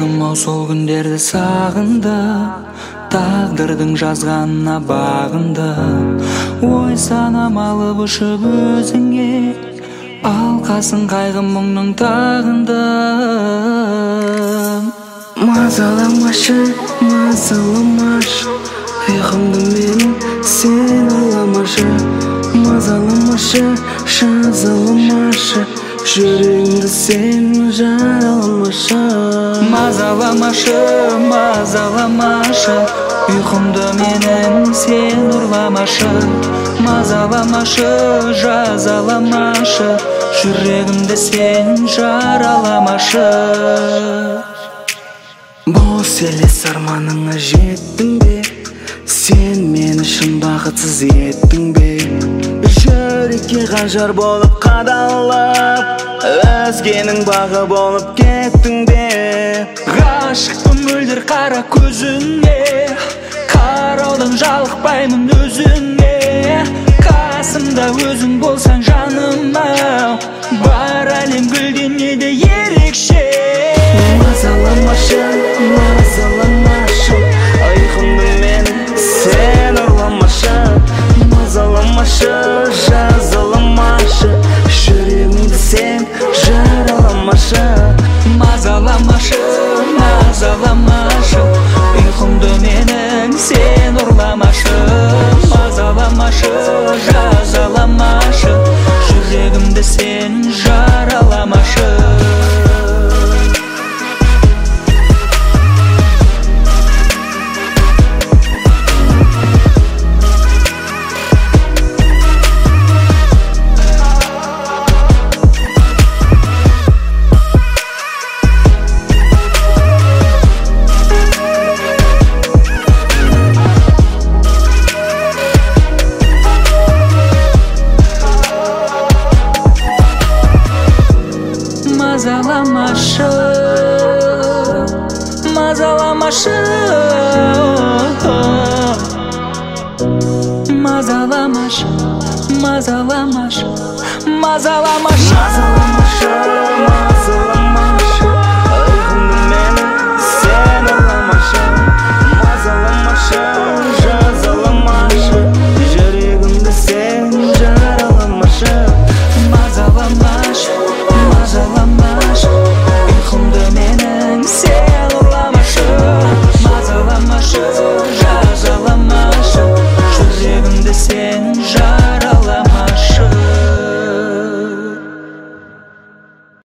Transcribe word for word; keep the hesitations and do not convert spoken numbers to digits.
жаным ау сол күндерді сағынды, тағдырдың жазғанына бағынды. Ой санам алып ұшып өзіңе, алқасын қайғы мұңның тағынды. Мазаламашы, мазаламашы, ұйқымды менің сен ойламашы. Мазаламашы, жазаламашы, жүрегімді сен жараламашы. Мазаламашы, мазаламашы, ұйқымды менің сен ұрламашы. Мазаламашы, жазаламашы, жүрегімді сен жараламашы. Бос елес арманыңа жеттің бе? Сен мені шын бақытсыз еттің бе? Жүрекке қанжар болып қадалып, өзгенің бағы болып кеттің бе? Ғашықпын мөлдір қара көзіңе, қараудан жалықпаймын өзіңе. Қасымда өзің болсаң жаным ау, бар әлем гүлден еді ерекше. Мазаламашы, мазаламашы, ұйқымды менің сен ұрламашы. Мазаламашы, жазаламашы, жүрегімді сен жараламашы. Мазаламашы, мазаламашы, ұйқымды менің сен ұрламашы. Мазаламашы, жазаламашы, жүрегімді сен жараламашы. Мазаламашы, мазаламашы, мазаламашы, мазаламашы, мазаламашы. Мазаламашы.